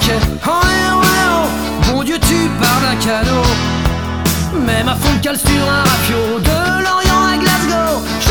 paquet. Oh, ouais, ouais, oh, bon Dieu, tu parles d'un cadeau. Même à fond de cale sur un rafio, de Lorient à Glasgow,